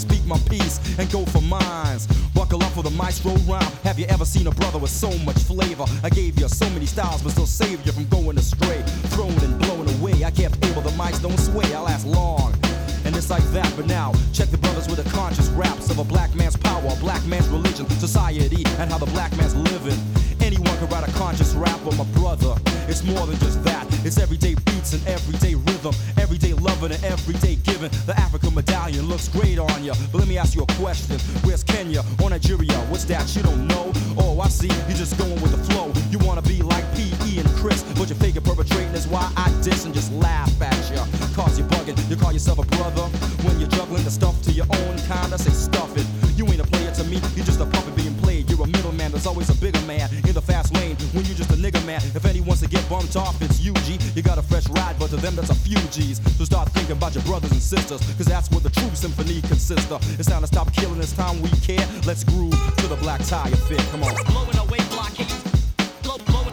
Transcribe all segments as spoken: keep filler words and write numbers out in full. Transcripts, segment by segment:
speak my piece and go for mines. Buckle up for the maestro rhyme. Have you ever seen a brother with so much flavor? I gave you so many styles, but still save you from going astray. Thrown and blown away, I kept able, the mics don't sway, I last long. And it's like that, but now check the brothers with the conscious raps of a black man's power, a black man's religion, society, and how the black man's living. Anyone can write a conscious rap, but my brother, it's more than just that. It's everyday beats and everyday rhythm, everyday loving and everyday giving. The African medallion looks great on ya, but let me ask you a question. Where's Kenya or Nigeria? What's that you don't know? Oh, I see, you're just going with the flow. You wanna be like P E and Chris, but you're faking perpetrating. That's why I diss and just laugh at ya. Cause you're bugging, you call yourself a brother. When you're juggling the stuff to your own kind, I say stuff it. You ain't a player to me, you're just a puppet being played. You're a middleman, there's always a bigger man in the fast lane. When you're just a nigga man, if anyone wants to get bumped off, it's U G. You got a fresh ride, but to them that's a few G's. So start thinking about your brothers and sisters, cause that's what the true symphony consists of. It's time to stop killing, it's time we care. Let's groove to the Black Tie Affair, come on. Blowing away blockades. Blow, blowing,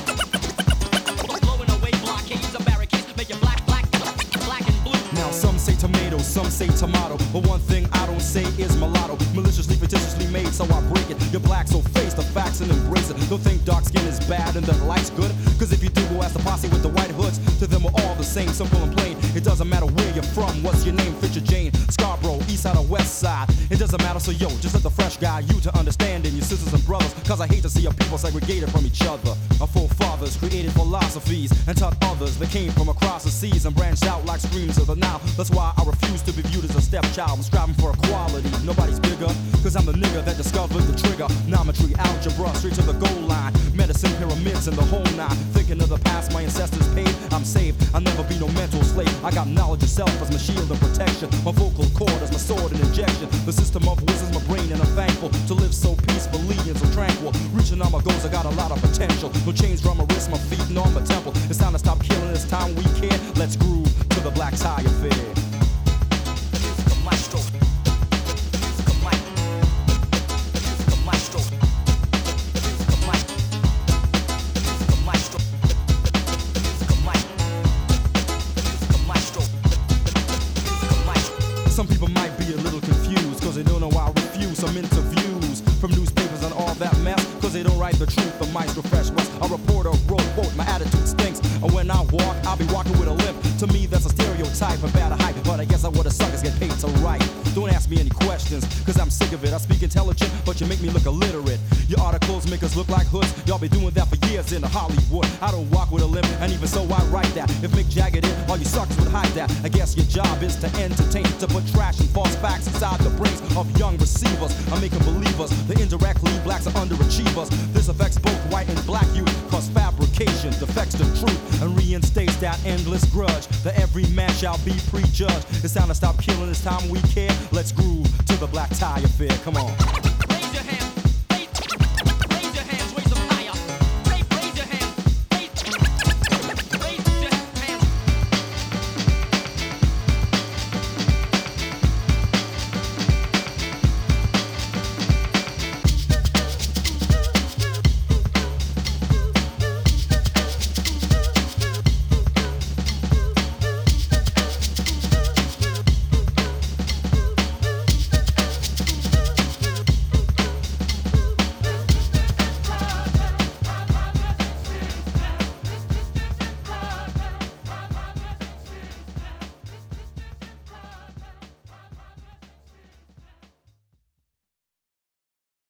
blowing away blockades of barricades. Make you black, black, black and blue. Now some say tomato, some say tomato, but one thing I don't say is mulatto. Maliciously, fictitiously made, so I break it. You're black, so face the facts and embrace it. Don't think dark skin is bad and that light's good, cause if you do, go ask the posse with the white hoods. To them we're all the same, simple and plain. It doesn't matter where you're from, what's your name, Fisher Jane, Scarborough, east side or west side. It doesn't matter, so yo, just let the fresh guy you to understanding your sisters and brothers, cause I hate to see our people segregated from each other. Our forefathers created philosophies and taught others that came from across the seas and branched out like streams of the Nile. That's why I refuse to be viewed as a stepchild. I'm striving for equality. Nobody's bigger, cause I'm the nigga that discovered the trigger. Geometry, algebra, straight to the goal line. Medicine, pyramids, and the whole nine. Thinking of the past my ancestors paid, I'm saved. I'll never be no mental slave. I got knowledge itself as my shield and protection. My vocal cord is my sword and injection. The system of wisdom's my brain, and I'm thankful to live so peacefully and so tranquil. Reaching all my goals, I got a lot of potential. No chains around my wrist, my feet, and on my temple. It's time to stop killing, it's time we care. Let's groove to the Black Tie Affair. The maestro. The maestro. The maestro. The maestro. The maestro. The maestro. The maestro. Some people might be a little confused, cause they don't know I refuse some interviews from newspapers and all that mess, cause they don't write the truth. The Maestro Fresh West, a reporter wrote, quote, my attitude stinks, and when I walk, I'll be walking with a limp. To me, that's a stereotype and bad hype, but I guess I would've suckers get paid to write. Don't ask me any questions, cause I'm sick of it. I speak intelligent, but you make me look illiterate. Your articles make us look like hoods. Y'all been doing that for years in Hollywood. I don't walk with a limp, and even so I write that. If Mick Jagger did, all you suckers would hide that. I guess your job is to entertain, to put trash and false facts inside the brains of young receivers. I'm making believers that indirectly blacks are underachievers. This affects both white and black youth, cause fabrication defects the truth and reinstates that endless grudge that every man shall be prejudged. It's time to stop killing, it's time we care. Let's groove to the Black Tie Affair, come on.